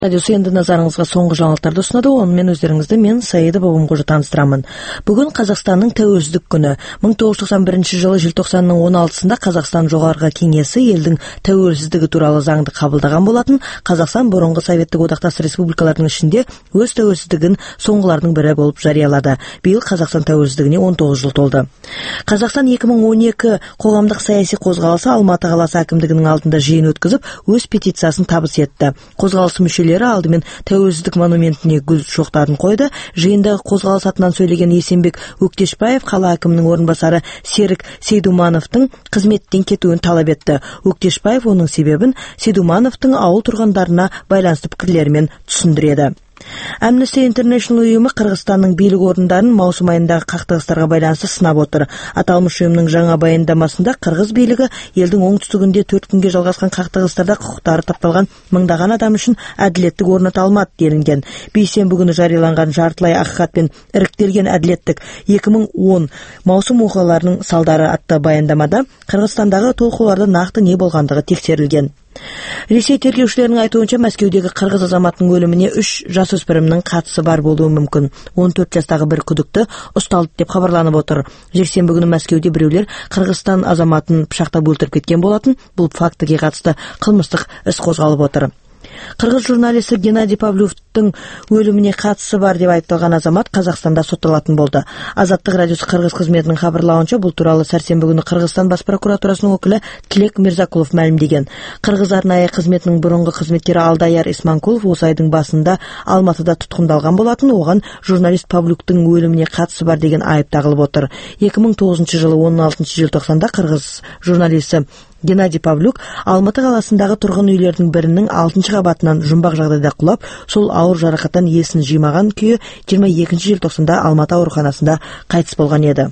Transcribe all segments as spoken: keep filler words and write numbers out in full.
Радиосы енді назарыңызға соңғы жаңалықтарды ұсынады. Онымен өздеріңізді мен Саида Бабамқожа таныстырамын. Бүгін Қазақстанның тәуелсіздік күні. мың тоғыз жүз тоқсан бірінші жылы желтоқсанның он алтысында Қазақстан жоғарғы кеңесі елдің тәуелсіздігі туралы заңды қабылдаған болатын. Қазақстан бұрынғы Советтік одақтас республикалардың ішінде өз тәуелсіздігін соңғылардың бірі болып жариялады. Биыл Қазақстан тәуелсіздігіне он тоғыз жыл толды. Қазақстан екі мың он екі қоғамдық саяси қозғалысы Алматы қаласы әкімдігінің алдында жиын өткізіп, өз петициясын табыс етті. Қозғалысы мүшелері алдымен тәуелсіздік монументіне гүл шоқтарын қойды. Жиындағы қозғалыс атынан сөйлеген Есенбек Өктешбаев қала әкімінің орынбасары Серік Сейдумановтың қызметтен кетуін талап етті. Өктешбаев оның себебін Сейдумановтың ауыл тұрғындарына байланысты пікірлерімен түсіндіреді. Amnesty International ұйымы Қырғызстанның билік орындарын маусым айындағы қақтығыстарға байланысты сынап отыр. Аталмыш ұйымның жаңа баяндамасында қырғыз билігі елдің оңтүстігінде төрт күнге жалғасқан қақтығыстарда құқықтары тапталған мыңдаған адам үшін әділеттік орната алмады делінген. Бейсенбі күні жарияланған жартылай ақиқат пен іріктелген әділеттік екі мың он маусым оқиғаларының салдары атты баяндамада Қырғызстандағы толқуларда нақты не болғандығы тексерілген. Ресей тергеушілерінің айтуынша Мәскеудегі қырғыз азаматының өліміне үш жасөспірімнің қатысы бар болуы мүмкін. он төрт жастағы бір күдікті ұсталды деп хабарланып отыр. Жексенбі күні Мәскеуде біреулер Қырғызстан азаматын пышақтап өлтіріп кеткен болатын. Бұл фактіге қатысты қылмыстық іс қозғалып отыр. Қырғыз журналисті Геннадий Павловтың өліміне қатысы бар деп айыпталған азамат Қазақстанда сотталатын болды. Азаттық радиосы Қырғыз қызметінің хабарлауынша, бұл туралы сәрсенбі күні Қырғызстан бас прокуратурасының өкілі Тілек Мирзакулов мәлімдеген. Қырғыз арнайы қызметінің бұрынғы қызметкері Алдаяр Исманкулов осы айдың басында Алматыда тұтқындалған болатын. Оған журналист Павлуктың өліміне қатысы бар деген айып тағылып отыр. екі мың тоғызыншы жылы он алтыншы желтоқсанда Қырғыз журналисті Геннадий Павлюк Алматы қаласындағы тұрғын үйлердің бірінің алтыншы қабатынан жұмбақ жағдайда құлап, сол ауыр жарақаттан есін жимаған күйі жиырма екінші желтоқсанда Алматы ауруханасында қайтыс болған еді.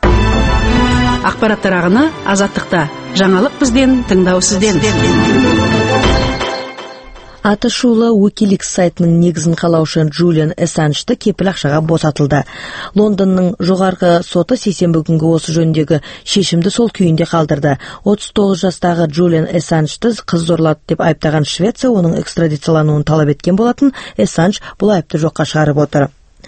Ақпараттар ағыны Азаттықта. Жаңалық бізден, тыңдау сізден. Аты шулы Wikileaks сайтының негізін қалаушы Джулиан Эссанжды кепіл ақшаға босатылды. Лондонның жоғарғы соты сейсенбі күнгі осы жөніндегі шешімді сол күйінде қалдырды. отыз тоғыз жастағы Джулиан Эссанжды қыз зорлады деп айыптаған Швеция оның экстрадициялануын талап еткен болатын. Эссанж бұл айыпты жоққа шығарып отыр.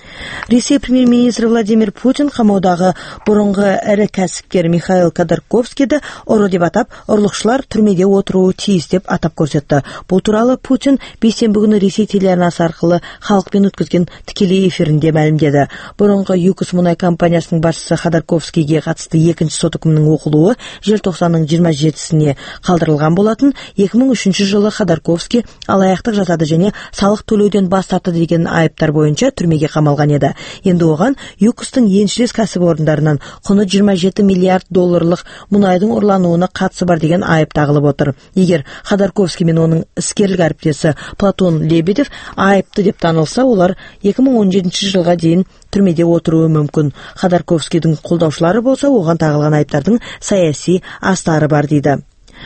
Ресей премьер-министрі Владимир Путин қамаудағы бұрынғы ірі кәсіпкер Михаил Ходорковскийді ұры деп атап, ұрлықшылар түрмеде отыруы тиіс деп атап көрсетті. Бұл туралы Путин бейсенбі күні Ресей телеарнасы арқылы халықпен өткізген тікелей эфирінде мәлімдеді. Бұрынғы ЮКОС мұнай компаниясының басшысы Ходорковскийге қатысты екінші сот үкімінің оқылуы желтоқсанның жиырма жетісіне қалдырылған болатын. екі мың үшінші жылы Ходорковский алаяқтық жасады және салық төлеуден бас тартты деген айыптар бойынша түрмеге қамалған еді. Енді оған ЮКОСтың еншілес кәсіпорындарынан құны жиырма жеті миллиард долларлық мұнайдың ұрлануына қатысы бар деген айып тағылып отыр. Егер Ходорковский мен оның іскерлік әріптесі Платон Лебедев айыпты деп танылса, олар екі мың он жетінші жылға дейін түрмеде отыруы мүмкін. Ходорковскийдің қолдаушылары болса, оған тағылған айыптардың саяси астары бар дейді.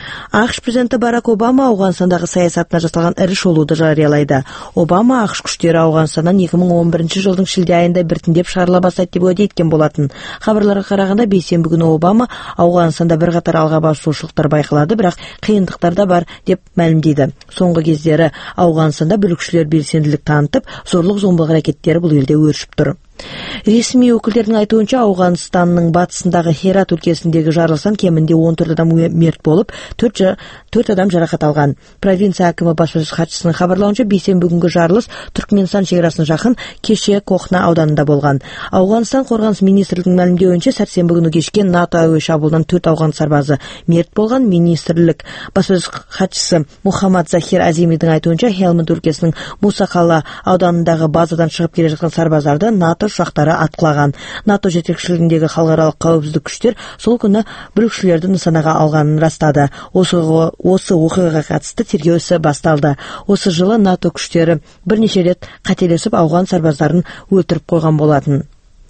ақш президенті Барак Обама Ауғанстандағы саясатына жасалған ірі шолуды жариялайды. Обама ақш күштері Ауғанстаннан екі мың он бірінші жылдың шілде айында біртіндеп шығарыла бастайды деп уәде еткен болатын. Хабарларға қарағанда бейсенбі күні Обама Ауғанстанда бірқатар алға басушылықтар байқалады, бірақ қиындықтар да бар деп мәлімдейді. Соңғы кездері Ауғанстанда бүлікшілер белсенділік танытып, зорлық-зомбылық әрекеттері бұл елде өршіп тұр. Ресми өкілдердің айтуынша, Ауғанстанның батысындағы Херат өлкесіндегі жарылыстан кемінде он төрт адам мерт болып, төрт адам жарақат алған. Провинция әкімі баспасөз хатшысының хабарлауынша, бейсенбі күнгі жарылыс Түркменстан шекарасына жақын Кеше Кохна ауданында болған. Ауғанстан қорғаныс министрлігінің мәлімдеуінше, сәрсенбі күні кешке НАТО әуе шабуылынан төрт ауған сарбазы мерт болған. Министрлік баспасөз хатшысы Мухаммад Захир Азимидің айтуынша, Хелманд өлкесінің Мусақала ауданындағы базадан шығып келе жатқан сарбаздарды НАТО ұшақтары атқылаған. НАТО жетекшілігіндегі халықаралық қауіпсіздік күштер сол күні бүлікшілерді нысанаға алғанын растады. Осы, осы оқиғаға қатысты тергеу ісі басталды. Осы жылы НАТО күштері бірнеше рет қателесіп ауған сарбаздарын өлтіріп қойған болатын.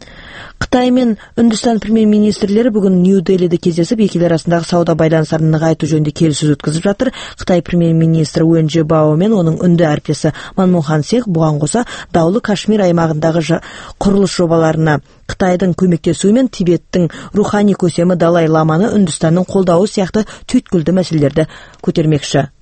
Қытай мен Үндістан премьер-министрлері бүгін Нью-Делиде кездесіп, екі ел арасындағы сауда байланыстарын нығайту жөнінде келіссөз өткізіп жатыр. Қытай премьер-министрі Уэн Жибао мен оның үнді әріптесі Манмохан Синг бұған қоса даулы Кашмир аймағындағы құрылыс жобаларына Қытайдың көмектесуімен Тибеттің рухани көсемі Далай Ламаны Үндістанның қолдауы сияқты түйткілді мәселелерді көтермекші.